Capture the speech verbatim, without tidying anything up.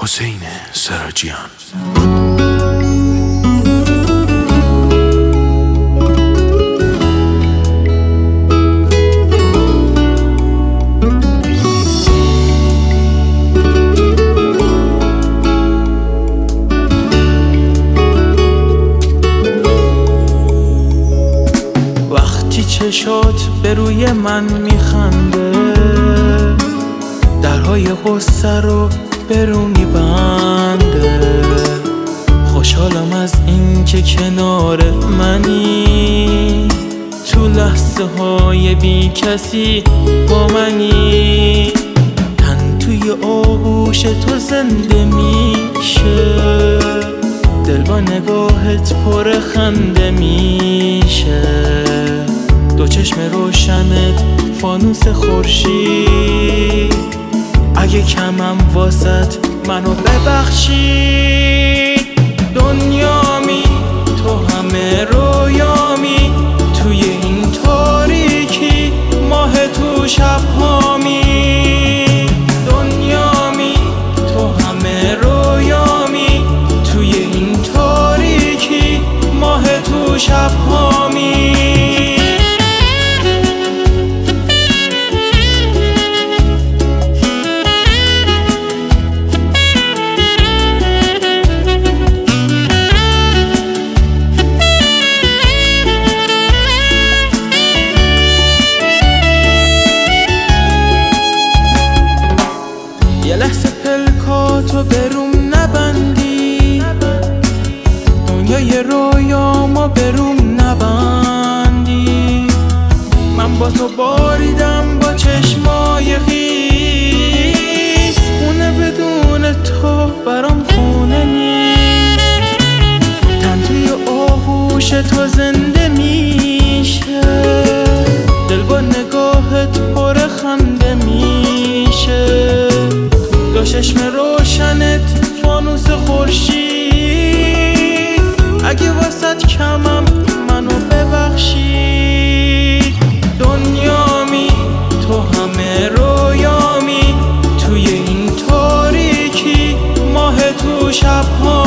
حسین سراجیان. وقتی چشات به روی من میخنده، درهای غصه رو برونی بنده. خوشحالم از این که کنار منی، تو لحظه های بی کسی با منی. تن توی آغوش تو زنده میشه، دل با نگاهت پر خنده میشه. دو چشم روشنت فانوس خورشید، اگه کمم واسط منو ببخشی. دنیامی تو همه رویامی، توی این تاریکی ماه تو شبهامی. دنیامی تو همه رویامی، توی این تاریکی ماه تو شبهامی. یه لحظه پلکاتو بروم نبندی، دنیای رویامو بروم نبندی. من با تو باریدم با چشمای خیس، خونه بدون تو برام خونه نیست. تن توی آغوش تو زنده میشه، دل با نگاهت پر خنده میشه. دو چشم روشنت فانوس خورشید، اگه واسط کمم منو ببخشی. دنیامی تو همه رویامی، توی این تاریکی ماه تو شبها